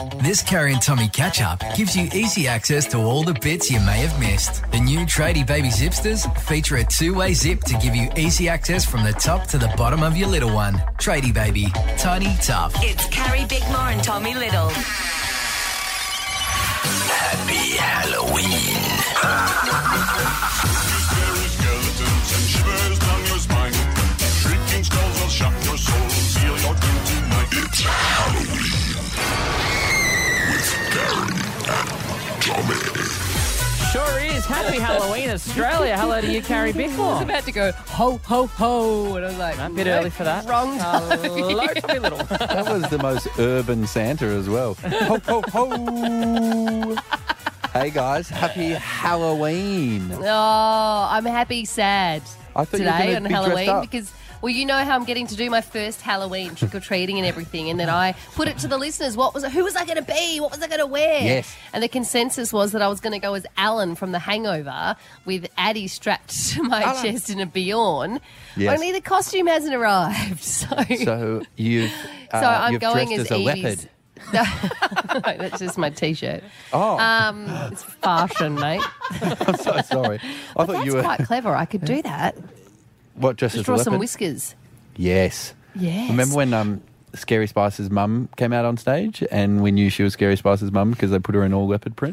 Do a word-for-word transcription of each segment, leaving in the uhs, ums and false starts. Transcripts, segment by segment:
This Carrie and Tommy catch-up gives you easy access to all the bits you may have missed. The new Tradie Baby Zipsters feature a two-way zip to give you easy access from the top to the bottom of your little one. Tradie Baby. Tiny, tough. It's Carrie Bickmore and Tommy Little. Happy Halloween. Scary skeletons and shivers down your spine. Shrieking skulls will shock your soul. Seal your doom tonight. It's Halloween. With Karen and Tommy. Sure is. Happy Halloween, Australia. Hello to you, Carrie I was Bickmore. about to go ho ho ho, and I was like, A bit early for that. Wrong time. Hello, Tommy Little. That was the most urban Santa as well. Ho, ho, ho. Hey, guys. Happy Halloween. Oh, I'm happy, sad I thought you were today gonna on be dressed Halloween up. because, well, you know how I'm getting to do my first Halloween trick or treating and everything, and then I put it to the listeners. What was it? Who was I going to be? What was I going to wear? Yes. And the consensus was that I was going to go as Alan from The Hangover with Addie strapped to my Alan. chest in a Bjorn. Yes. Only the costume hasn't arrived, so So you've, uh, So I'm you've going dressed as as a Evie's- leopard. No, that's just my T-shirt. Oh, Um, it's fashion, mate. I'm so sorry. I thought That's you were quite clever. I could do that. what dressed Just as a draw leopard? some whiskers. Yes. Yes. Remember when um, Scary Spice's mum came out on stage and we knew she was Scary Spice's mum because they put her in all leopard print?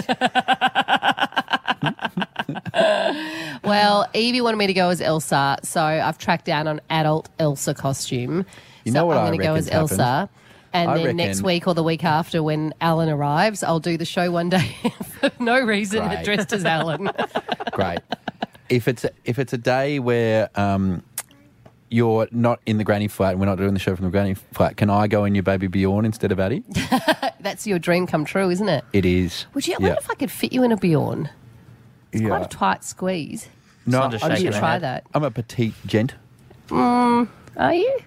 Well, Evie wanted me to go as Elsa, so I've tracked down an adult Elsa costume. You so know what I'm I going to go as reckon's Elsa. happened? And I then next reckon- week or the week after when Alan arrives, I'll do the show one day for no reason Great. dressed as Alan. Great. If it's if it's a day where um, you're not in the granny flat and we're not doing the show from the granny flat, can I go in your baby Bjorn instead of Addie? That's your dream come true, isn't it? It is. Would you? I Yeah. wonder if I could fit you in a Bjorn. Yeah. Quite a tight squeeze. No, Not just I'm, You shaking should her try head. that. I'm a petite gent. Are you?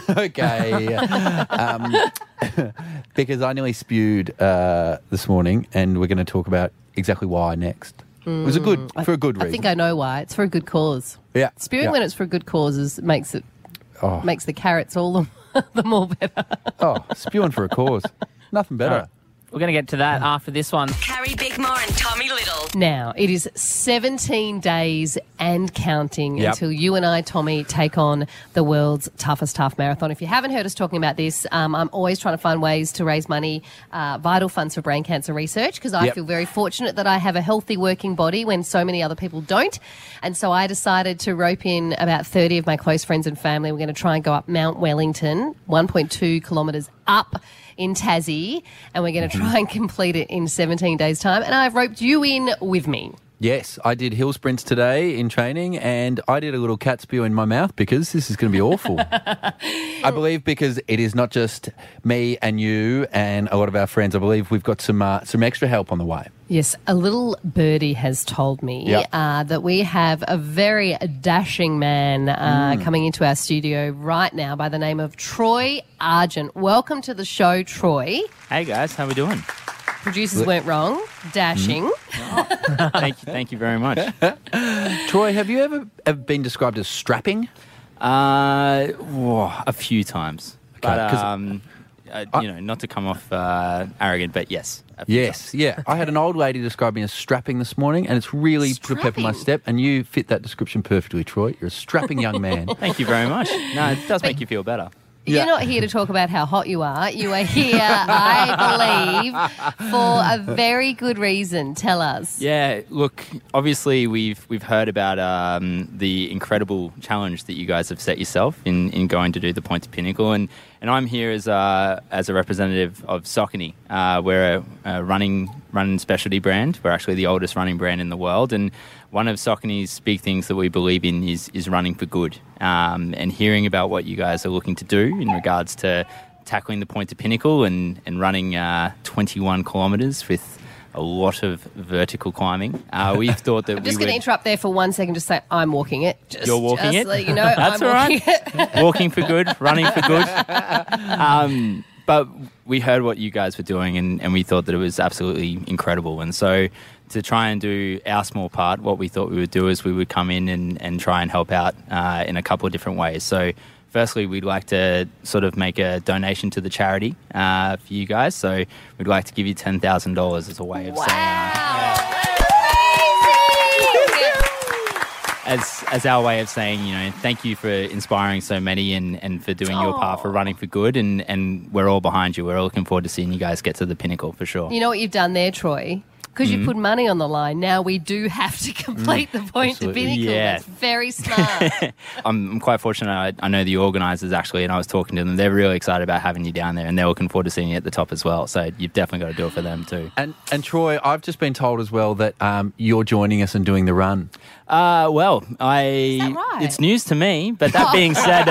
Okay. um, because I nearly spewed uh, this morning, and we're going to talk about exactly why next. It was a good for a good I reason. think I know why. It's for a good cause. yeah. Spewing yeah. when it's for good causes makes it Oh. makes the carrots all the, the more better. Oh, spewing for a cause. Nothing better. All right. We're going to get to that after this one. Carrie Bickmore and Tommy Little. Now, it is seventeen days and counting Yep. until you and I, Tommy, take on the world's toughest half marathon. If you haven't heard us talking about this, um, I'm always trying to find ways to raise money, uh, vital funds for brain cancer research, because I Yep. feel very fortunate that I have a healthy working body when so many other people don't. And so I decided to rope in about thirty of my close friends and family. We're going to try and go up Mount Wellington, one point two kilometres up in Tassie, and we're going to try and complete it in seventeen days' time. And I've roped you in with me. Yes, I did hill sprints today in training, and I did a little cat spew in my mouth because this is going to be awful. I believe because it is not just me and you and a lot of our friends. I believe we've got some uh, some extra help on the way. Yes, a little birdie has told me Yep. uh, that we have a very dashing man uh, coming into our studio right now by the name of Troy Argent. Welcome to the show, Troy. Hey, guys. How we doing? Producers weren't wrong. Dashing. thank you. Thank you very much. Troy, have you ever, ever been described as strapping? Uh, whoa, a few times. But, 'cause um, uh, you know, not to come off uh, arrogant, but yes. a few Yes, times. yeah. I had an old lady describe me as strapping this morning, and it's really put a pep in my Strapping? step, and you fit that description perfectly, Troy. You're a strapping young man. Thank you very much. No, it does make you feel better. Yeah. You're not here to talk about how hot you are. You are here, I believe, for a very good reason. Tell us. Yeah, look, obviously we've we've heard about um, the incredible challenge that you guys have set yourself in, in going to do the Point to Pinnacle, and, and I'm here as a, as a representative of Saucony. Uh, we're a, a running running specialty brand. We're actually the oldest running brand in the world, and one of Saucony's big things that we believe in is is running for good. Um, and hearing about what you guys are looking to do in regards to tackling the Point to Pinnacle and and running uh, twenty-one kilometres with a lot of vertical climbing. Uh, we thought that I'm we just would... going to interrupt there for one second. Just say I'm walking it. Just, You're walking just it? So you know, That's I'm all walking right. it. Walking for good, running for good. Um, but we heard what you guys were doing, and, and we thought that it was absolutely incredible. And so to try and do our small part, what we thought we would do is we would come in and, and try and help out uh, in a couple of different ways. So firstly, we'd like to sort of make a donation to the charity uh, for you guys. So we'd like to give you ten thousand dollars as a way of saying... Uh, As as our way of saying, you know, thank you for inspiring so many and, and for doing your part for running for good. And, and we're all behind you. We're all looking forward to seeing you guys get to the pinnacle for sure. You know what you've done there, Troy? Because Mm-hmm. you put money on the line, now we do have to complete the point to absolutely. pinnacle. Yeah. That's very smart. I'm, I'm quite fortunate. I, I know the organisers actually, and I was talking to them. They're really excited about having you down there, and they're looking forward to seeing you at the top as well. So you've definitely got to do it for them too. And and Troy, I've just been told as well that um, you're joining us and doing the run. Uh, well, I that right? it's news to me. But that being said,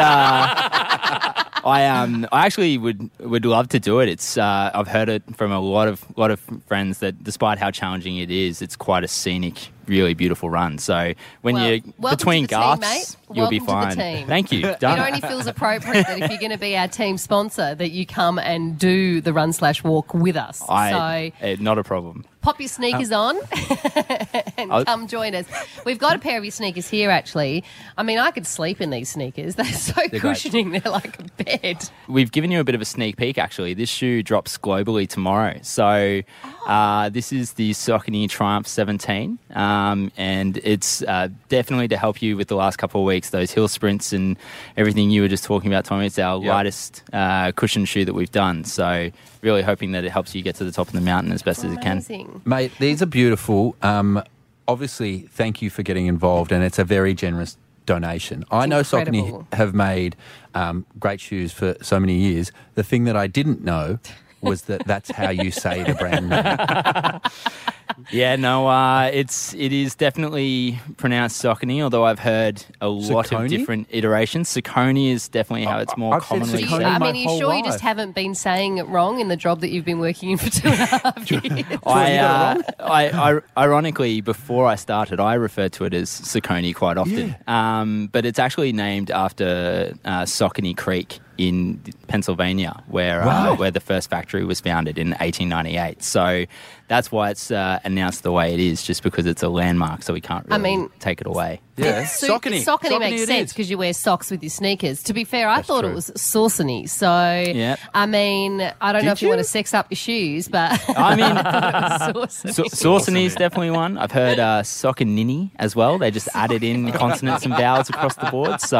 uh, I um I actually would would love to do it. It's uh, I've heard it from a lot of lot of friends that despite how challenging it is, it's quite a scenic, really beautiful run. So when Well, you're welcome between to the team, gaps, mate. you'll be Welcome to the fine. team. Thank you. It Done. only feels appropriate that if you're going to be our team sponsor, that you come and do the run slash walk with us. I, so eh, not a problem. pop your sneakers on and I'll- come join us. We've got a pair of your sneakers here, actually. I mean, I could sleep in these sneakers. They're so great. cushioning. They're like a bed. We've given you a bit of a sneak peek, actually. This shoe drops globally tomorrow. So uh, this is the Saucony Triumph seventeen, um, and it's uh, definitely to help you with the last couple of weeks, those hill sprints and everything you were just talking about, Tommy. It's our Yep. lightest uh, cushion shoe that we've done. So really hoping that it helps you get to the top of the mountain as best as it can. Amazing. Mate, these are beautiful. Um, obviously, thank you for getting involved, and it's a very generous donation. I know incredible. Saucony have made um, great shoes for so many years. The thing that I didn't know was that that's how you say the brand name. Yeah, no, uh, it's it is definitely pronounced Saucony, although I've heard a lot Saucony? of different iterations. Saucony is definitely how it's more I've said commonly Do you, Saucony said. I my mean, are you whole sure you life. just haven't been saying it wrong in the job that you've been working in for two and a half years? I, you got it uh, I, I, ironically, before I started, I referred to it as Saucony quite often. Um, but it's actually named after uh, Saucony Creek in Pennsylvania, where uh, Right. where the first factory was founded in eighteen ninety-eight. So that's why it's uh, announced the way it is, just because it's a landmark, so we can't really I mean- take it away. Yeah, So Saucony. Saucony makes it sense is. because you wear socks with your sneakers. To be fair, I That's thought true. it was Saucony. So, Yep. I mean, I don't know Did if you, you? want to sex up your shoes, but I mean, it was Saucony. Sa- Saucony is definitely one. I've heard uh, Saucony as well. They just added in consonants and vowels across the board. So,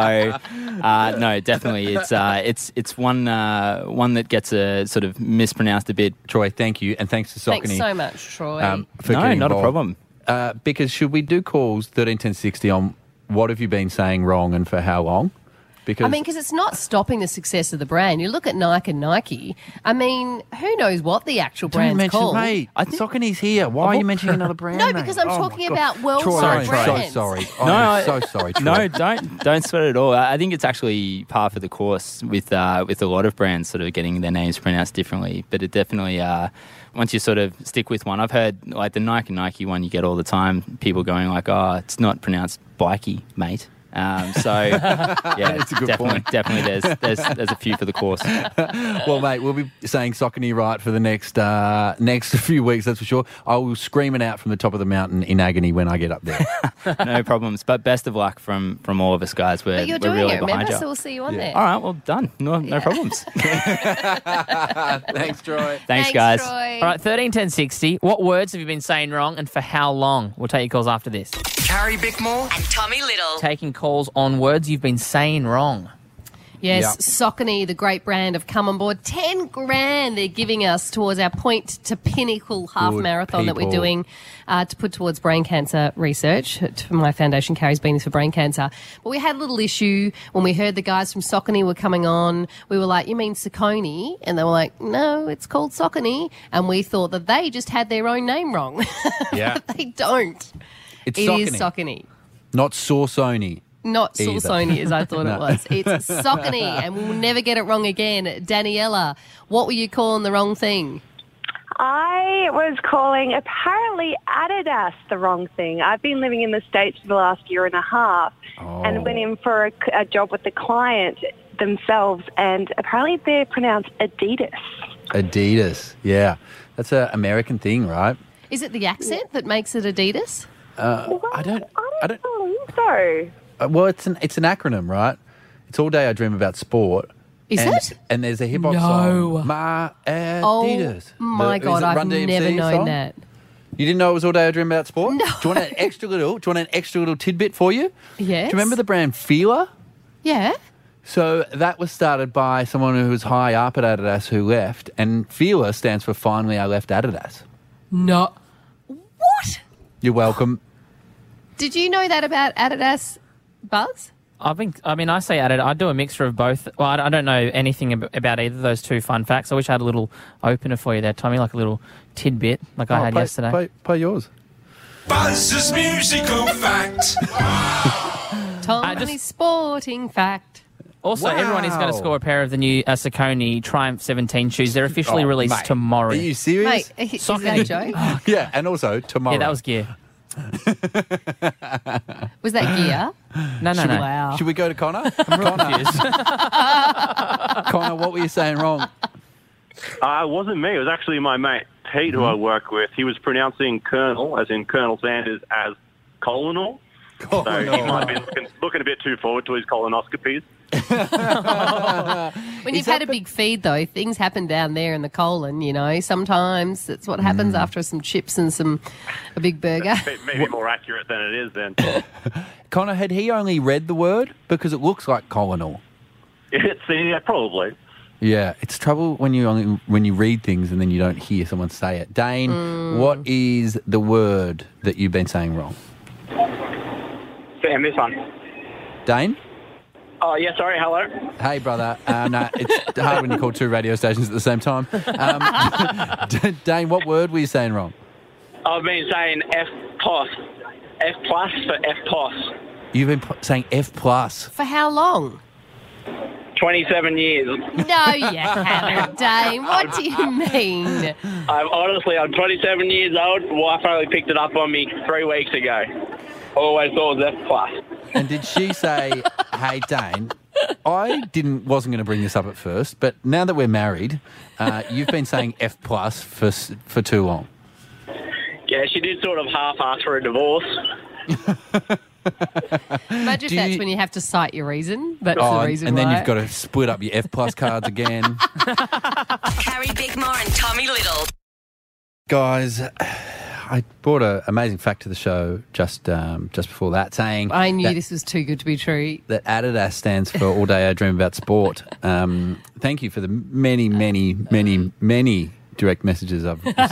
uh, no, definitely, it's uh, it's it's one uh, one that gets uh, sort of mispronounced a bit. Troy, thank you, and thanks to Saucony Thanks so much, Troy. um, for No, getting not a involved. problem. Uh, because should we do calls thirteen ten sixty on what have you been saying wrong and for how long? Because I mean, because it's not stopping the success of the brand. You look at Nike and Nike. I mean, who knows what the actual don't brand's mention, called? mate. I think Saucony's here. Why are you mentioning another brand? No, name? because I'm Oh, my talking God. about worldwide Troy, I'm brands. so sorry. No, I'm I- so sorry, Troy. No, don't don't sweat it at all. I I think it's actually par for the course with uh, with a lot of brands sort of getting their names pronounced differently. But it definitely uh, once you sort of stick with one, I've heard like the Nike Nike one you get all the time. People going like, "Oh, it's not pronounced bikey, mate." Um, so yeah, That's a good definitely, point. definitely there's there's there's a few for the course. Well, mate, we'll be saying Saucony right for the next uh, next few weeks, that's for sure. I will scream it out from the top of the mountain in agony when I get up there. No problems. But best of luck from from all of us guys. We're But you're we're doing really it, behind remember? you. So we'll see you on there. All right, well done. No, no problems. Thanks, Troy. Thanks, guys. Troy. All right, thirteen ten sixty. What words have you been saying wrong and for how long? We'll take your calls after this. Carrie Bickmore and Tommy Little. Taking calls on words you've been saying wrong. Yes, Yeah. Saucony, the great brand, have come on board. Ten grand they're giving us towards our Point to Pinnacle half Good marathon that we're people. doing uh, to put towards brain cancer research. To my foundation carries beans for brain cancer. But we had a little issue when we heard the guys from Saucony were coming on. We were like, you mean Saucony? And they were like, no, it's called Saucony. And we thought that they just had their own name wrong. Yeah. But they don't. It's It is Saucony. Saucony. Not Saucony. Not Either. Saucony as I thought No. it was. It's Saucony, and we'll never get it wrong again. Daniela, what were you calling the wrong thing? I was calling apparently Adidas the wrong thing. I've been living in the States for the last year and a half Oh. and went in for a, a job with the client themselves, and apparently they're pronounced Adidas. Adidas. Yeah. That's an American thing, right? Is it the accent that makes it Adidas? Uh, I don't. I don't. believe so. Uh, well, it's an it's an acronym, right? It's All Day I Dream About Sport. Is and, it? And there's a hip hop No. song. Ma Oh Adidas. my The- God, is it I've Run D M C never known song? that. You didn't know it was All Day I Dream About Sport? No. Do you want an extra little? Do you want an extra little tidbit for you? Yes. Do you remember the brand Fila? Yeah. So that was started by someone who was high up at Adidas who left, and Fila stands for Finally I Left Adidas. No. What? You're welcome. Did you know that about Adidas, Buzz? I think. I mean, I say Adidas. I do a mixture of both. Well, I I don't know anything ab- about either of those two fun facts. I wish I had a little opener for you there, Tommy, like a little tidbit, like I Oh, had play, yesterday. Play, play yours. Buzz's musical fact. Tommy's just- sporting fact. Also, everyone is going to Wow. score a pair of the new uh, Saucony Triumph seventeen shoes. They're officially Oh, released mate. tomorrow. Are you serious? Mate, is that a joke? Yeah, and also tomorrow. Yeah, that was gear. Was that gear? No, no, no. Wow. Should we go to Connor? Connor, Connor, what were you saying wrong? Uh, it wasn't me. It was actually my mate, Pete, who I work with. He was pronouncing Colonel, as in Colonel Sanders, as colonel. So he might be looking, looking a bit too forward to his colonoscopies. When you've had a big feed, though, things happen down there in the colon, you know. Sometimes that's what happens after some chips and some a big burger. Maybe more accurate than it is then. Connor, had he only read the word? Because it looks like colonel. It's, yeah, probably. Yeah, it's trouble when you only when you read things and then you don't hear someone say it. Dane, what is the word that you've been saying wrong? Sam, this one. Dane? Oh, yeah, sorry, hello. Hey, brother. Um, no, it's hard when you call two radio stations at the same time. Um, Dane, what word were you saying wrong? I've been saying F plus. F plus for F plus. You've been p- saying F plus. For how long? twenty-seven years. No, you haven't, Dane. What do you mean? I'm honestly, I'm twenty-seven years old. Wife only picked it up on me three weeks ago. Always thought it was F plus. And did she say, hey, Dane, I didn't wasn't going to bring this up at first, but now that we're married, uh, you've been saying F plus for s- for too long. Yeah, she did sort of half ask for a divorce. Imagine if Do that's you- when you have to cite your reason. That's Oh, the reason and then why. you've got to split up your F plus cards again. Carrie Bickmore and Tommy Little. Guys, I brought an amazing fact to the show just um, just before that, saying I knew that, this was too good to be true. that Adidas stands for All Day I Dream About Sport. Um, thank you for the many, many, many, many direct messages I've received.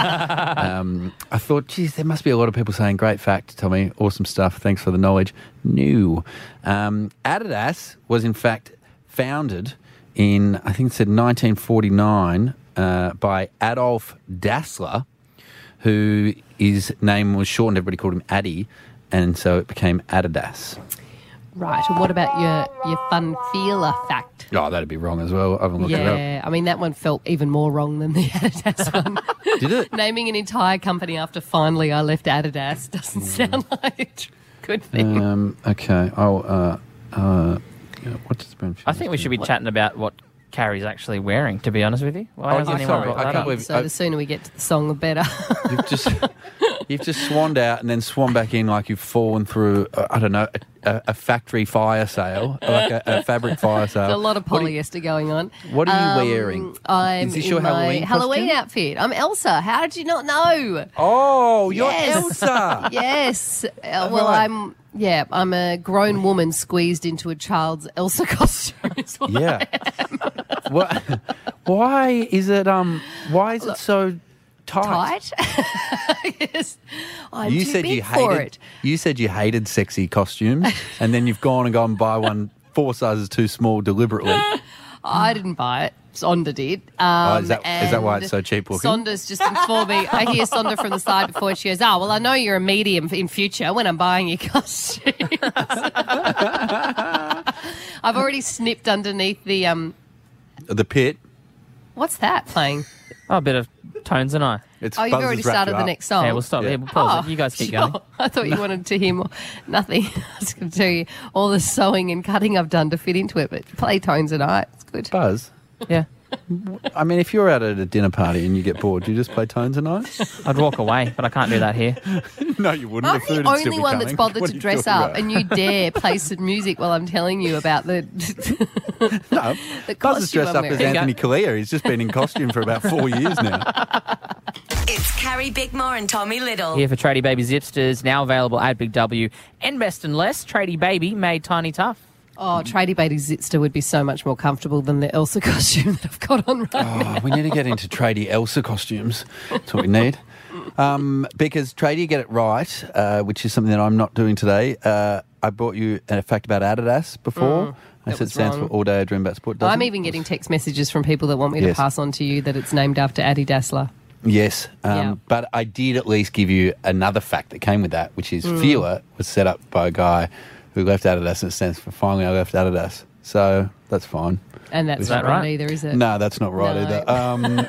um, I thought, geez, there must be a lot of people saying, great fact, Tommy, awesome stuff, thanks for the knowledge. No. Um, Adidas was, in fact, founded in, I think it said nineteen forty-nine, uh, by Adolf Dassler, who his name was shortened, everybody called him Addy, and so it became Adidas. Right, and what about your, your fun feeler fact? Oh, that'd be wrong as well. I haven't looked it up. Yeah, I mean, that one felt even more wrong than the Adidas one. Did it? Naming an entire company after finally I left Adidas doesn't sound like a good thing. Um, okay. Oh, uh, uh, yeah, what's the brand? I think we should be chatting about what Carrie's actually wearing, to be honest with you. Why Oh, hasn't yeah, anyone sorry, brought I that can't up? believe- So I- the sooner we get to the song, the better. You've just you've just swanned out and then swan back in like you've fallen through. Uh, I don't know a, a, a factory fire sale, like a, a fabric fire sale. There's a lot of What are you- polyester going on. What are you Um, wearing? I'm Is this in your my Halloween Halloween costume? outfit. I'm Elsa. How did you not know? Oh, you're Yes. Elsa. Yes. Uh, well, right. I'm. Yeah, I'm a grown woman squeezed into a child's Elsa costume. is what I Yeah. what? Why is it? Um. Why is it so tight? Tight. Yes. I'm you too said big you for hated. it. You said you hated sexy costumes, and then you've gone and gone and buy one four sizes too small deliberately. I didn't buy it. Sonda did. Um, Oh, is that- is that why and it's so cheap looking? Sonda's just informed me. I hear Sonda from the side before she goes, oh, well, I know you're a medium in future when I'm buying your costumes. I've already snipped underneath the... um. The pit. What's that playing? Oh, a bit of Tones and I. It's Oh, you've Buzz already has wrapped started you the up. next song. Yeah, we'll stop. Yeah. Yeah, we'll pause Oh, it. You guys keep sure. going. I thought you wanted to hear more. Nothing. I was going to tell you all the sewing and cutting I've done to fit into it, but play Tones and I. It's good. Buzz. Yeah. I mean, if you're out at a dinner party and you get bored, do you just play Tones and I? I'd walk away, but I can't do that here. No, you wouldn't. I'm the, food the would still only be one coming. that's bothered What to are you dress talking up, about? and you dare play some music while I'm telling you about the No, the Buzz is costume dressed I'm up as wearing. Anthony Kalia. He's just been in costume for about four years now. It's Carrie Bickmore and Tommy Little. Here for Tradie Baby Zipsters, now available at Big W and Best and Less. Tradie Baby made tiny tough. Oh, Tradie Baby Zipster would be so much more comfortable than the Elsa costume that I've got on right now. Oh, we need to get into Tradie Elsa costumes. That's what we need. Um, because Tradie get it right, uh, which is something that I'm not doing today. Uh, I brought you a fact about Adidas before. Mm, I that said it was stands wrong. for All Day I Dream About Sport. Doesn't I'm it? even getting text messages from people that want me Yes. to pass on to you that it's named after Adi Dassler. Yes, um, Yeah. but I did at least give you another fact that came with that, which is Mm. Feeler was set up by a guy who left Adidas, and it stands for Finally I Left Adidas. So that's fine. And that's Is not that right? right? either, is it? No, that's not right No. either. Um,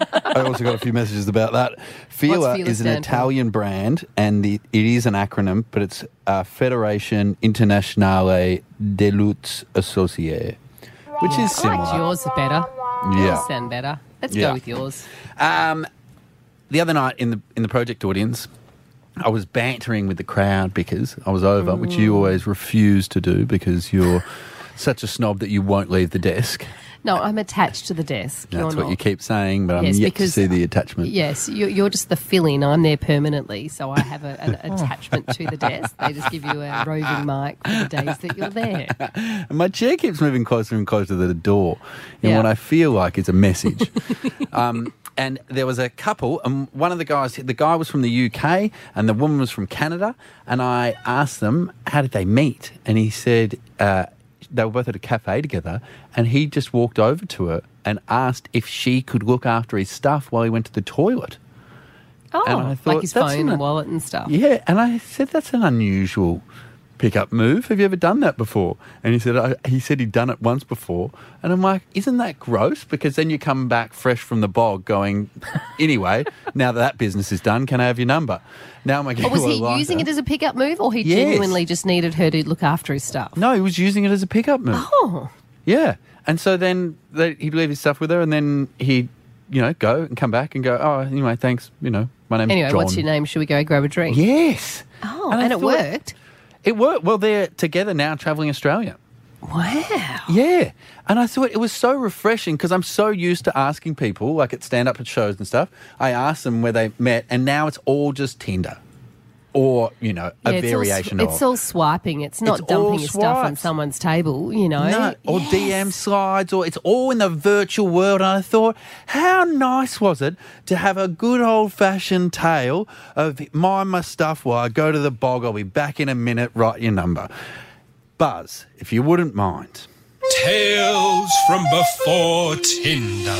I also got a few messages about that. Feeler Feeler is an stand for? Italian brand, and the, it is an acronym, but it's uh, Federation Internazionale de Lutte Associée, which is I similar. liked yours better. Yeah. Yours sound better. Let's Yeah. go with yours. Um, the other night in the in the project audience, I was bantering with the crowd because I was over, which you always refuse to do because you're such a snob that you won't leave the desk. No, I'm attached to the desk. That's You're what not. you keep saying, but I'm Yes, yet because- to see the attachment. Yes, you're, you're just the fill-in. I'm there permanently, so I have a, an attachment to the desk. They just give you a roving mic for the days that you're there. And my chair keeps moving closer and closer to the door in Yeah. what I feel like is a message. um, and there was a couple, and one of the guys, the guy was from the U K and the woman was from Canada, and I asked them, how did they meet? And he said uh, they were both at a cafe together, and he just walked over to her and asked if she could look after his stuff while he went to the toilet. Oh, And I thought, like his that's phone an- and wallet and stuff. Yeah, and I said, that's an unusual pickup move. Have you ever done that before? And he said, I, he said he'd done it once before. And I'm like, isn't that gross? Because then you come back fresh from the bog going, anyway, now that that business is done, can I have your number? Now am I Or getting was a he little lighter. using it as a pickup move, or he Yes. genuinely just needed her to look after his stuff? No, he was using it as a pickup move. Oh, Yeah. And so then they, he'd leave his stuff with her, and then he'd, you know, go and come back and go, oh, anyway, thanks, you know, my name's anyway, John. what's your name? Should we go grab a drink? Yes. Oh, And and, I it thought- worked. It worked. Well, they're together now travelling Australia. Wow. Yeah. And I thought it was so refreshing because I'm so used to asking people, like at stand-up at shows and stuff, I asked them where they met, and now it's all just Tinder or, you know, a Yeah, it's all sw- variation of. It's all swiping. It's not It's all dumping your stuff on swipes. someone's table, you know. No, or Yes. D M slides, or it's all in the virtual world. And I thought, how nice was it to have a good old-fashioned tale of mind my stuff while I go to the bog. I'll be back in a minute. Write your number. Buzz, if you wouldn't mind. Tales from before Tinder.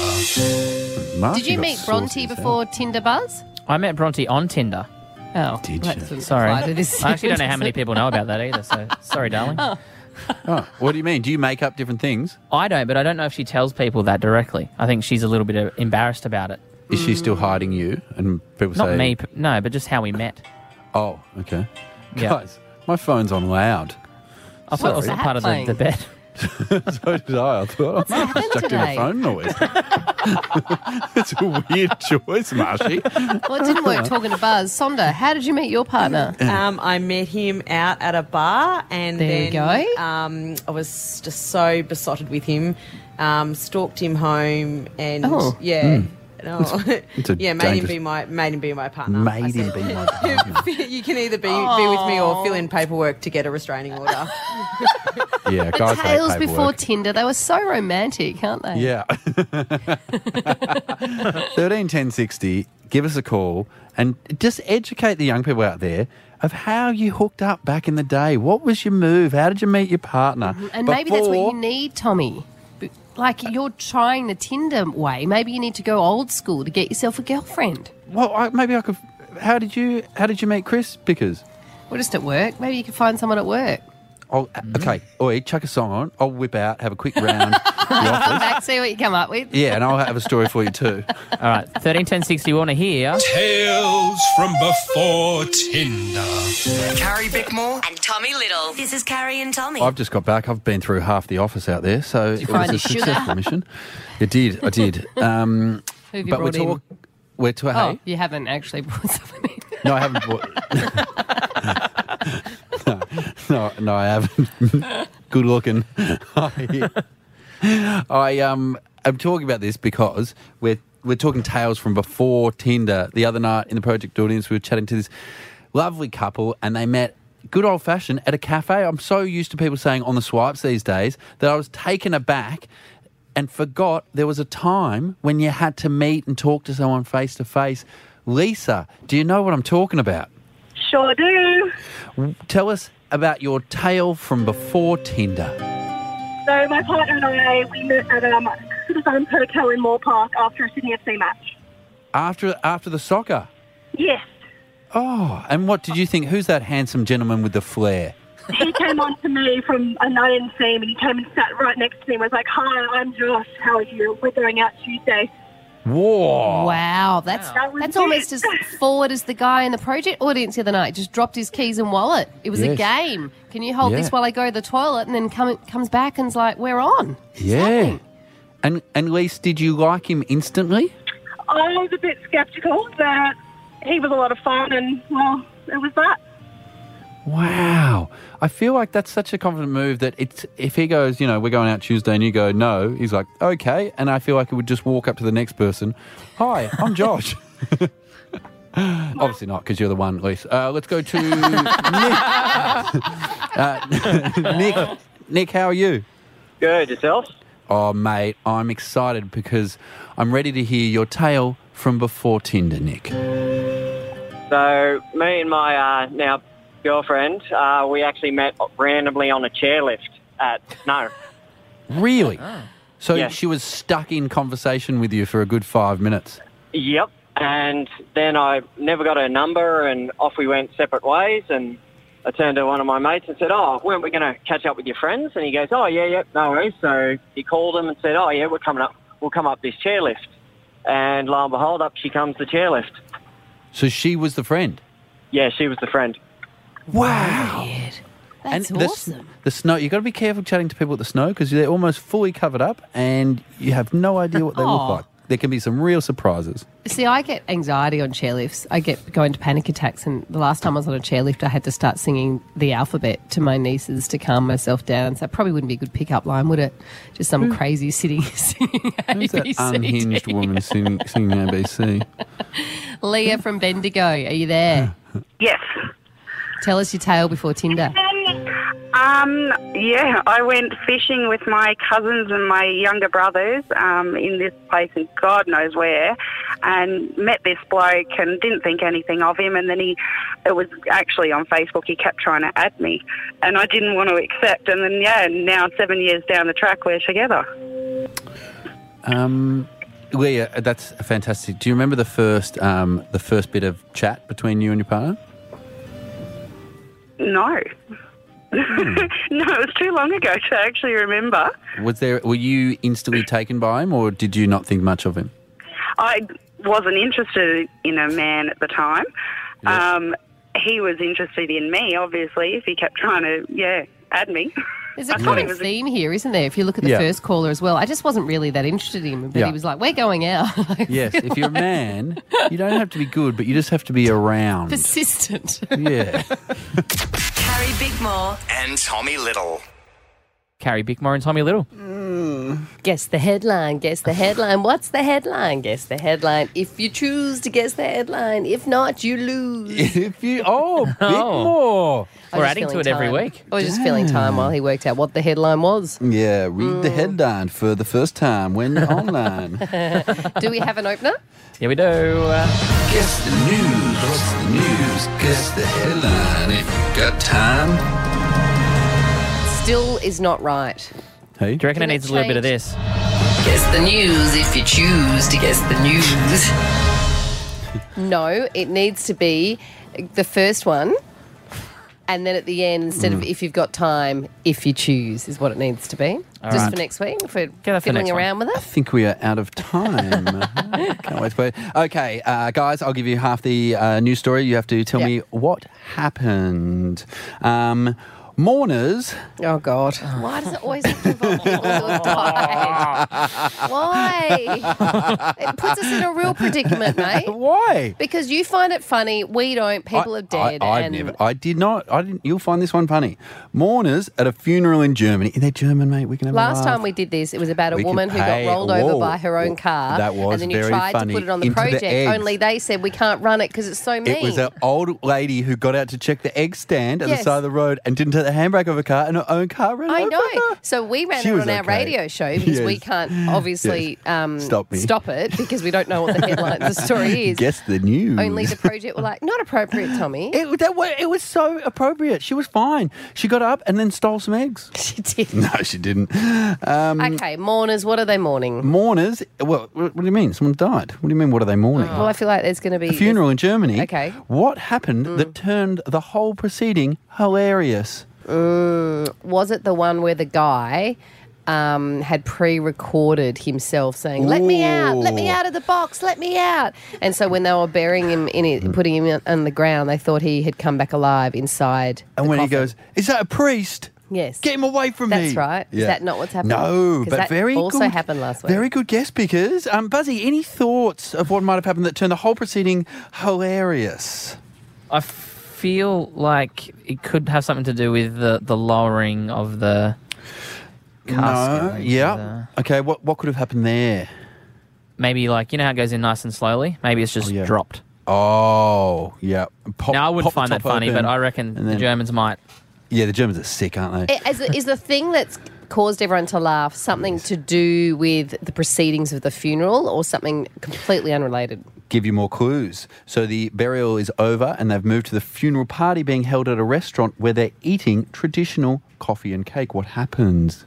Did you meet Bronte before Tinder, Buzz? I met Bronte on Tinder. Oh, Did that you? doesn't Sorry. apply to this I actually don't know how sentence. many people know about that either, so sorry, darling. Oh. Oh, what do you mean? Do you make up different things? I don't, but I don't know if she tells people that directly. I think she's a little bit uh, embarrassed about it. Is she still hiding you? And people Not say, me, p- no, but just how we met. Oh, okay. Yeah. Guys, my phone's on loud. I thought it was What's part of the, that the bet. So did I. I thought I happened stuck in a today? phone noise. It's a weird choice, Marshy. Well, it didn't work talking to Buzz. Sonda, how did you meet your partner? Um, I met him out at a bar, and There you then go. Um, I was just so besotted with him. Um, stalked him home, and Oh. yeah, no, it's a yeah, made him dangerous- be my made him be my partner. I Made him said, be my partner. you can either be be with me or fill in paperwork to get a restraining order. Yeah, The guys hate tales before paperwork. Tinder, they were so romantic, aren't they? Yeah. thirteen ten sixty, give us a call and just educate the young people out there of how you hooked up back in the day. What was your move? How did you meet your partner? And maybe that's what Before- you need, Tommy. B- Like you're trying the Tinder way. Maybe you need to go old school to get yourself a girlfriend. Well, I, maybe I could. How did you? How did you meet Chris? Because Or just at work. Maybe you can find someone at work. I'll okay. Oi, chuck a song on. I'll whip out, have a quick round Back, see what you come up with. Yeah, and I'll have a story for you too. All right, thirteen ten sixty. We want to hear Tales from before Tinder. Carrie Bickmore and Tommy Little. This is Carrie and Tommy. I've just got back. I've been through half the office out there, so Did you it was find a your sugar? successful mission. It did. I did. Um, Who have you but we're brought in? talk- We're to Oh, hey. you haven't actually brought someone in. No, I haven't bought. no, no, no, I haven't. Good looking. I, I um, I'm talking about this because we're we're talking tales from before Tinder. The other night in the project audience, we were chatting to this lovely couple, and they met good old fashioned at a cafe. I'm so used to people saying on the swipes these days that I was taken aback and forgot there was a time when you had to meet and talk to someone face to face. Lisa, do you know what I'm talking about? Sure do. Tell us about your tale from before Tinder. So my partner and I, we met at um, Citizen Hotel in Moore Park after a Sydney F C match. After after the soccer? Yes. Oh, and what did you think? Who's that handsome gentleman with the flair? He came on to me from a I didn't see him, and he came and sat right next to me and was like, "Hi, I'm Josh. How are you? We're going out Tuesday." Whoa. Wow, that's That was that's it. almost as forward as the guy in the project audience the other night. Just dropped his keys and wallet. It was a Yes. game. Can you hold Yeah. this while I go to the toilet? And then come, comes back and's like, we're on. Yeah. And and Lise, did you like him instantly? I was a bit sceptical, but he was a lot of fun, and well, it was that. Wow. I feel like that's such a confident move that it's if he goes, you know, we're going out Tuesday and you go, no, he's like, okay. And I feel like he would just walk up to the next person. Hi, I'm Josh. Obviously not, because you're the one, Lise. Uh, let's go to Nick. uh, Nick. Nick, how are you? Good, yourself? Oh, mate, I'm excited because I'm ready to hear your tale from before Tinder, Nick. So, me and my uh, now girlfriend, uh, we actually met randomly on a chairlift at Snow. Really? So Yes. she was stuck in conversation with you for a good five minutes? Yep. And then I never got her number, and off we went separate ways. And I turned to one of my mates and said, "Oh, weren't we going to catch up with your friends?" And he goes, "Oh, yeah, yeah, no worries." So he called him and said, "Oh, yeah, we're coming up. We'll come up this chairlift." And lo and behold, up she comes the chairlift. So she was the friend? Yeah, she was the friend. Wow. That's and the, awesome. The snow, you've got to be careful chatting to people at the snow because they're almost fully covered up and you have no idea what they look Aw. like. There can be some real surprises. See, I get anxiety on chairlifts. I get going to panic attacks, and the last time I was on a chairlift, I had to start singing the alphabet to my nieces to calm myself down. So that probably wouldn't be a good pickup line, would it? Just some crazy sitting singing Who's that A B C D. unhinged woman singing, singing A B C? Leah from Bendigo, are you there? Yes. Tell us your tale before Tinder. Um, yeah, I went fishing with my cousins and my younger brothers um, in this place in God knows where, and met this bloke and didn't think anything of him. And then he, it was actually on Facebook, he kept trying to add me, and I didn't want to accept. And then, yeah, now seven years down the track, we're together. Um, Leah, that's fantastic. Do you remember the first, um, the first bit of chat between you and your partner? No. Hmm. No, it was too long ago to actually remember. Was there? Were you instantly taken by him, or did you not think much of him? I wasn't interested in a man at the time. Yes. Um, he was interested in me, obviously, if he kept trying to, yeah, add me. There's a I thought common he was a- theme here, isn't there? If you look at the Yeah. first caller as well, I just wasn't really that interested in him, but Yeah. he was like, we're going out. Yes. If you're a man, you don't have to be good, but you just have to be around. Persistent. Yeah. Carrie Bickmore And Tommy Little. Carrie Bickmore and Tommy Little. Guess the headline, guess the headline. What's the headline? Guess the headline. If you choose to guess the headline, if not, you lose. If you, oh, Bickmore. I was We're just adding to filling it every time. week. I was just filling time while he worked out what the headline was. Yeah, read the headline for the first time when you're online. Do we have an opener? Yeah, we do. Uh, Guess the news. What's the news? Guess the headline if you got time. Still is not right. Hey? do you reckon it Can it needs a little bit of change? this? Guess the news if you choose to guess the news. No, it needs to be the first one. And then at the end, instead of if you've got time, if you choose is what it needs to be. All Just right. for next week, for for fiddling next one. around with I it. think we are out of time. Can't wait for it. Okay, uh, guys, I'll give you half the uh, news story. You have to tell Yep. me what happened. Um, mourners. Oh, God. Why does it always have to involve people who have died? Why? It puts us in a real predicament, mate. Why? Because you find it funny, we don't. People are dead. I, I've and never. I did not. I didn't. You'll find this one funny. Mourners at a funeral in Germany. They're German, mate. We can have a Last laugh. time we did this, it was about a We could woman who got pay- rolled over whoa. by her own car. That was And then you very tried funny. to put it on the Into the project. eggs. Only they said we can't run it because it's so mean. It was an old lady who got out to check the egg stand at Yes. the side of the road and didn't take the handbrake of her car, and her own car ran I over know. her. So we ran She it was on our okay. radio show because we Yes. can't obviously um, Stop me. stop it because we don't know what the headline of the story is. Guess the news. Only the project were like, not appropriate, Tommy. It, that, wa- it was so appropriate. She was fine. She got up and then stole some eggs. She did. No, she didn't. Um, Okay, mourners, what are they mourning? Mourners. Well, what do you mean? Someone died. What do you mean? What are they mourning? Well, I feel like there's going to be A funeral in Germany. Okay. What happened that turned the whole proceeding hilarious? Mm, was it the one where the guy um, had pre-recorded himself saying, "Let me out, let me Ooh. out of the box, let me out"? And so when they were burying him in it, putting him in- on the ground, they thought he had come back alive inside. And the when he coffin. goes, "Is that a priest? Yes. Get him away from me." That's right. Is Yeah. that not what's happened? No, 'Cause but that very also good. happened last week. Very good guess, because um, Buzzy, any thoughts of what might have happened that turned the whole proceeding hilarious? I feel like it could have something to do with the, the lowering of the casket. No. Yeah. Okay. What what could have happened there? Maybe like, you know how it goes in nice and slowly? Maybe it's just yeah. dropped. Oh, yeah. Pop, now, I wouldn't pop the find that top funny, open, but I reckon and the then- Germans might. Yeah, the Germans are sick, aren't they? Is, is the thing that's caused everyone to laugh something to do with the proceedings of the funeral or something completely unrelated? Give you more clues. So the burial is over and they've moved to the funeral party being held at a restaurant where they're eating traditional coffee and cake. What happens?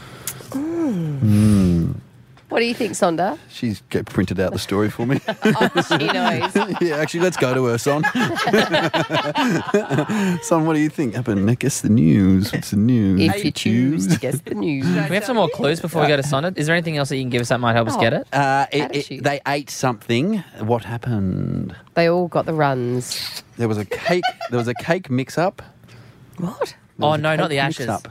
Mm. What do you think, Sonda? She's g- printed out the story for me. Oh, she knows. Yeah, actually, let's go to her, Son. Son, what do you think happened? Guess the news. What's the news? If you choose to guess the news. Can we have some more clues before we go to Sonnet? Is there anything else that you can give us that might help us get it? Uh, it, it they ate something. What happened? They all got the runs. There was a cake. There was a cake mix-up. What? Oh, no, not the ashes. Mix-up.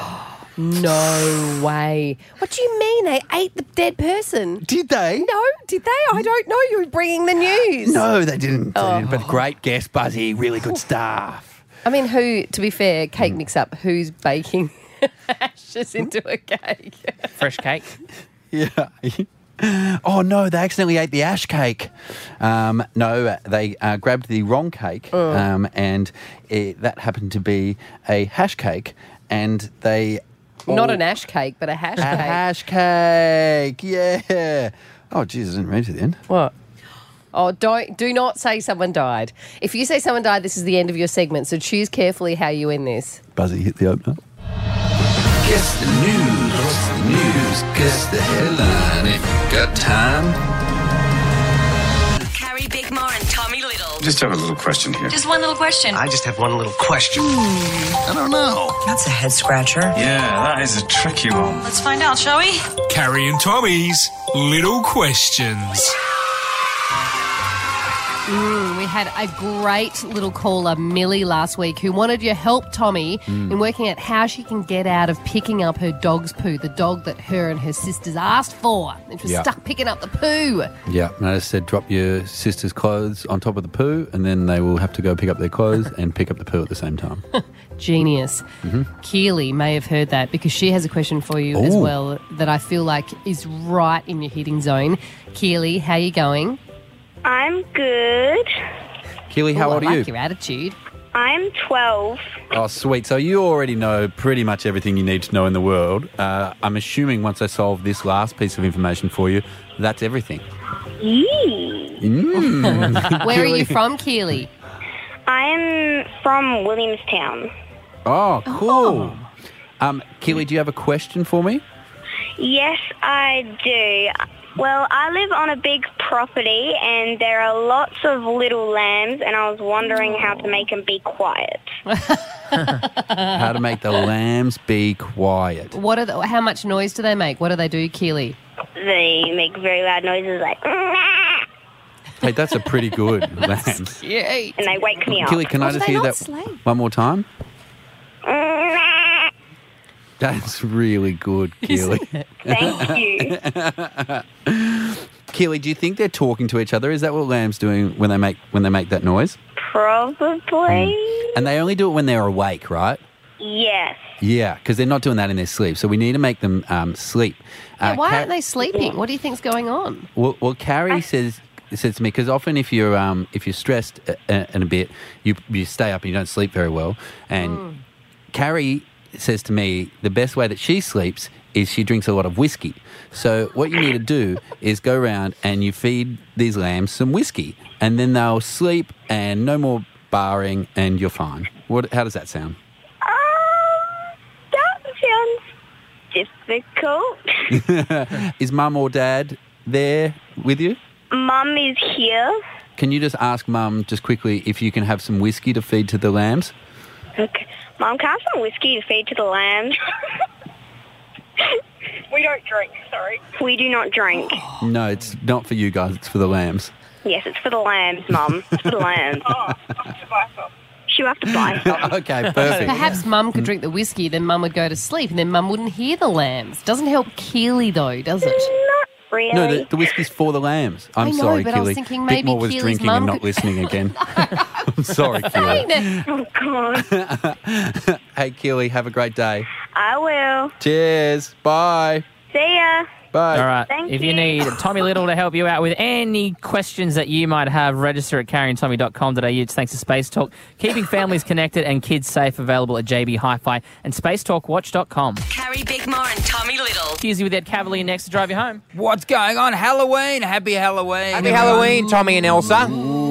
No way. What do you mean they ate the dead person? Did they? No, did they? I don't know. You're bringing the news. No, they didn't. They Oh. didn't. But great guess, Buzzy. Really good stuff. I mean, who, to be fair, cake mix up, who's baking ashes into a cake? Fresh cake. Yeah. Oh, no, they accidentally ate the ash cake. Um, no, they uh, grabbed the wrong cake, Oh. um, and it, that happened to be a hash cake, and they... Not all- an ash cake, but a hash A cake. hash cake, yeah. Oh, jeez, I didn't read to the end. What? Oh, don't do not say someone died. If you say someone died, this is the end of your segment. So choose carefully how you end this. Buzzy, hit the opener. Guess the news. What's the news? Guess the headline if you got time. Carrie Bickmore and Tommy Little. Just have a little question here. Just one little question. I just have one little question. I don't know. That's a head scratcher. Yeah, that is a tricky one. Let's find out, shall we? Carrie and Tommy's Little Questions. Mm, we had a great little caller, Millie, last week, who wanted your help, Tommy, Mm. in working out how she can get out of picking up her dog's poo, the dog that her and her sisters asked for. And she was Yeah. stuck picking up the poo. Yeah, and I just said drop your sister's clothes on top of the poo, and then they will have to go pick up their clothes and pick up the poo at the same time. Genius. Mhm. Keely may have heard that because she has a question for you as Ooh. well that I feel like is right in your hitting zone. Keely, how you going? I'm good. Keely, how Ooh, old I are like you? your attitude. I'm twelve. Oh, sweet. So you already know pretty much everything you need to know in the world. Uh, I'm assuming once I solve this last piece of information for you, that's everything. Yee. Mm. Where are you Keely. from, Keely? I'm from Williamstown. Oh, cool. Um, Keely, do you have a question for me? Yes, I do. Well, I live on a big property and there are lots of little lambs and I was wondering how to make them be quiet. How to make the lambs be quiet. What are the, how much noise do they make? What do they do, Keely? They make very loud noises like Hey, that's a pretty good lamb. Yeah. and they wake me up. Keely, can I just hear that one more time? That's really good, Keely. Thank you. Keely, do you think they're talking to each other? Is that what lambs doing when they make when they make that noise? Probably. And they only do it when they're awake, right? Yes. Yeah, because they're not doing that in their sleep. So we need to make them um, sleep. Yeah, Uh, why Car- aren't they sleeping? What do you think's going on? Well, well Carrie says says to me because often if you're um, if you're stressed a, a, and a bit, you you stay up and you don't sleep very well. And Mm. Carrie says to me the best way that she sleeps is she drinks a lot of whiskey. So what you need to do is go around and you feed these lambs some whiskey, and then they'll sleep and no more barring, and you're fine. What? How does that sound? That sounds difficult. Is Mum or Dad there with you? Mum is here. Can you just ask Mum just quickly if you can have some whiskey to feed to the lambs? Okay. Mum, can I have some whiskey to feed to the lambs? We don't drink, sorry. We do not drink. No, it's not for you guys. It's for the lambs. Yes, it's for the lambs, Mum. It's for the lambs. Oh, she'll have to buy some. Okay, perfect. Perhaps Mum could drink the whiskey, then Mum would go to sleep, and then Mum wouldn't hear the lambs. Doesn't help Keely, though, does it? Not really. No, the, the whiskey's for the lambs. I'm I know, sorry, but I was Keely. thinking maybe Bickmore was Keely's drinking mum and not could- listening again. I'm sorry, Keely. Oh, God. Hey, Keely, have a great day. I will. Cheers. Bye. See ya. Bye. All right. Thank if you you. need Tommy Little to help you out with any questions that you might have, register at carrie and tommy dot com dot a u. It's thanks to Space Talk. Keeping families connected and kids safe, available at J B Hi-Fi and space talk watch dot com. Carrie Bickmore and Tommy Little. Tuesday with Ed Cavalier next to drive you home. What's going on? Halloween. Happy Halloween. Happy Halloween, Tommy and Elsa.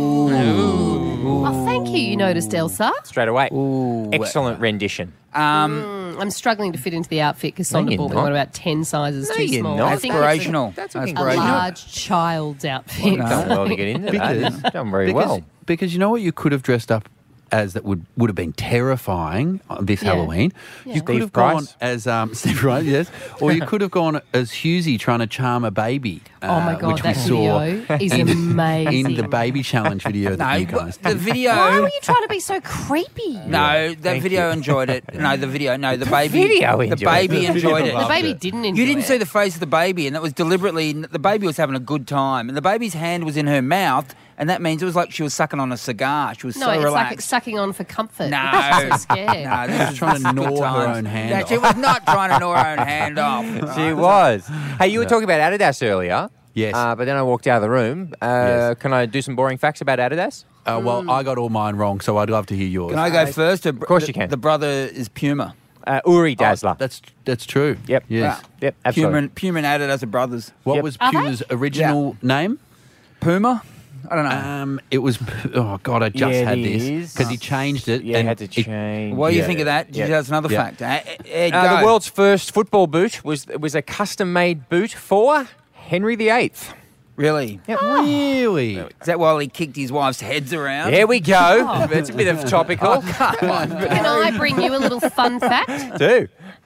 Oh, thank you. You noticed, Elsa. Straight away. Excellent rendition. Um, Mm, I'm struggling to fit into the outfit because No, Sonda you're bought me not. one about ten sizes No, too you're small. not. I think it's Aspirational. That's a, okay. a large child's outfit. You've done well to get into that. Because- You've done very because, well. Because you know what you could have dressed up as that would, would have been terrifying on this Yeah. Halloween? Yeah. You could Steve have gone Price. as um, Steve Price, yes. Or you could have gone as Husey trying to charm a baby. Oh, my uh, God, which that we saw video is in, amazing. in the baby challenge video that no, you guys the did. video. Why were you trying to be so creepy? No, the Thank video you. enjoyed it. No, the video. No, the baby. video the enjoyed baby it. The enjoyed video it. The baby didn't enjoy You didn't it. see the face of the baby, and that was deliberately. The baby was having a good time, and the baby's hand was in her mouth, and that means it was like she was sucking on a cigar. She was No, so it's relaxed. like sucking on for comfort. No. I'm so scared. No, this was Trying to this was gnaw good her times. own hand Yeah, she off. was not trying to gnaw her own hand off. She was. Hey, you were talking about Adidas earlier. Yes. Uh, but then I walked out of the room. Uh, Yes. Can I do some boring facts about Adidas? Uh, well, I got all mine wrong, so I'd love to hear yours. Can I go first? Of course you can. The brother is Puma. Uh, Uri Dazzler. Oh, that's that's true. Yep. Yes. Yeah. Yep, absolutely. Puma, Puma and Adidas are brothers. What Yep. was Are they? Puma's original name? Puma? I don't know. Um, it was. Oh God, I just Yeah, had it this is. because he changed it. Yeah, and had to it- change. what do you yeah. think of that? Did Yeah. you, that's another Yeah. fact. Uh, Ed, Uh, go. the world's first football boot was was a custom-made boot for Henry the Eighth. Really? Really? Is that while he kicked his wife's heads around? There we go. It's a bit of topical. Can I bring you a little fun fact? Do.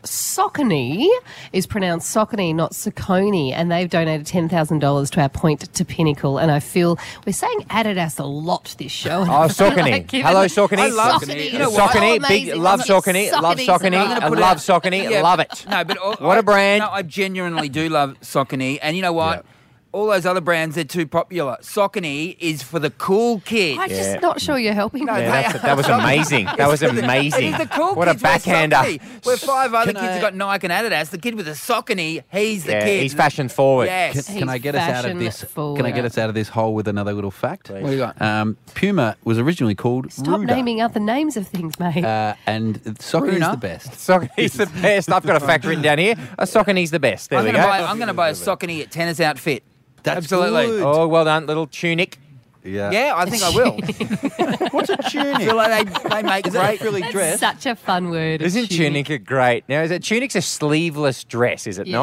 Saucony is pronounced Saucony, not Saucony, and they've donated ten thousand dollars to our Point to Pinnacle. And I feel we're saying Adidas a lot this show. and Oh, I feel Saucony. like giving Hello, them- Saucony. I love Saucony. Saucony. You know what? Saucony, Oh, big amazing. love Yes, Saucony, love Saucony's Saucony, amazing. I put it love out- Saucony, Yeah, love it. No, but all- What I- a brand. No, I genuinely do love Saucony, and you know what? All those other brands, they're too popular. Saucony is for the cool kids. I'm Yeah. just not sure you're helping No, me. they Yeah, that's, are. that was amazing. That was It is amazing. the cool What a kids wear backhander. Saucony. Where five other Can kids I- have got Nike and Adidas, the kid with the Saucony, he's the Yeah, kid. he's fashion forward. Yes. Can, can I He's get us out of fashion this? forward. Can I get us out of this hole with another little fact? What do you got? Um, Puma was originally called Stop Ruda, naming other names of things, mate. uh, and Saucony is Runa? the best. Saucony's the best. I've got a fact written down here. A Saucony's the best. There I'm we gonna go. buy, I'm going to buy a Saucony tennis outfit. That's Absolutely. good. Oh, well done. Little tunic. Yeah. Yeah, I think I will. What's a I tunic? feel like they, they make Is that a great. frilly That's dress? such a fun word. a Isn't tunic a great? Now, is it tunic's a sleeveless dress, is it Yeah. not?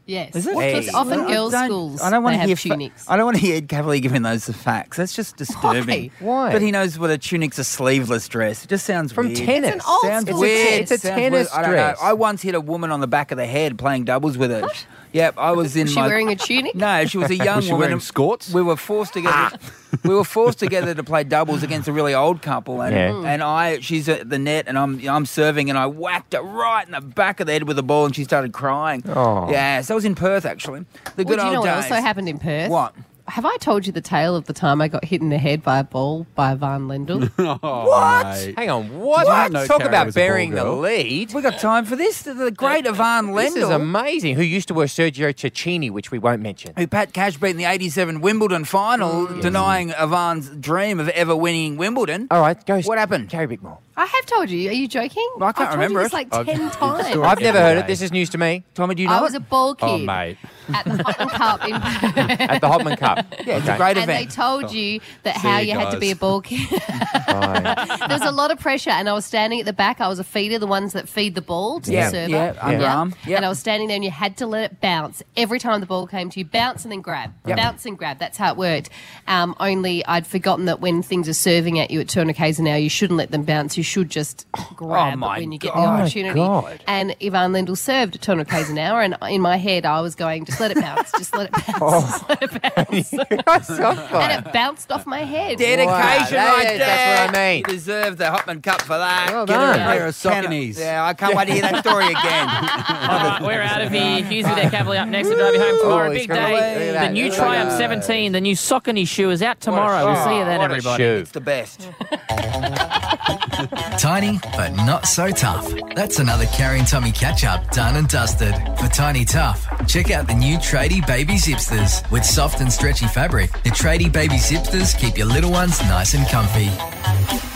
Yes. Is it? Because often I girls' don't- schools, I don't want they to have hear fa- tunics. I don't want to hear Ed Cavalier giving those the facts. That's just disturbing. Why? But he knows what a tunic's a sleeveless dress. It just sounds From weird. tennis. It's an old Sounds school weird. dress. It's a Sounds tennis weird. I don't dress. know. I once hit a woman on the back of the head playing doubles with her. Yep, I was in Was she my. wearing a tunic? No, she was a young Was she woman. wearing skirts? We were forced together. we were forced together to play doubles against a really old couple, and Yeah. and I, she's at the net, and I'm I'm serving, and I whacked her right in the back of the head with the ball, and she started crying. Oh. Yeah, so I was in Perth actually. The good Well, do you know old what days. also happened in Perth? What? Have I told you the tale of the time I got hit in the head by a ball by Van Lendl? What? Hang on, what? What? No, Talk Carrie about was a ball burying the girl. lead. We got time for this. The, the great Ivan Lendl. This is amazing. Who used to wear Sergio Cecchini, which we won't mention. Who Pat Cash beat in the eighty-seven Wimbledon final, denying Ivan's dream of ever winning Wimbledon. All right, go. What happened? Carrie Bickmore. I have told you. Are you joking? I can't I've told remember you this it. like I've- ten the times. story- I've never every heard it. day. This is news to me. Tommy, do you know I was it? a ball kid Oh, mate. at the Hotman Cup in At the Hotman Cup. Yeah, it's Okay. a great and they event. told you that See how you you had to guys. be a ball kid. Right. There was a lot of pressure, and I was standing at the back. I was a feeder, the ones that feed the ball to Yeah, the server. yeah, underarm. Yep. And I was standing there, and you had to let it bounce every time the ball came to you. Bounce and then grab. Yep. Bounce and grab. That's how it worked. Um, only I'd forgotten that when things are serving at you at two hundred k's an hour, you shouldn't let them bounce. You should just grab Oh, my when you get God. the Oh, my opportunity. God. And Ivan Lendl served at two hundred k's an hour, and in my head, I was going, just let it bounce, just let it bounce, Oh. just let it bounce. And it bounced off my head. Dedication Wow, right that there. is- that's what I mean. You deserve the Hotman Cup for that. Well Get done. a Pair of Cannot- Sauconys. Yeah, I can't wait to hear that story again. All right, we're out of here. Hughes with their Cavalier up next to drive you home tomorrow. Oh, Big he's gonna- day. look at The that. new Look at Triumph that. seventeen, the new Saucony shoe is out tomorrow. We'll see you then, What a everybody. shoe. It's the best. Tiny, but not so tough. That's another Carrie and Tommy catch-up done and dusted. For Tiny Tough, check out the new Tradie Baby Zipsters. With soft and stretchy fabric, the Tradie Baby Zipsters keep your little ones nice and comfy.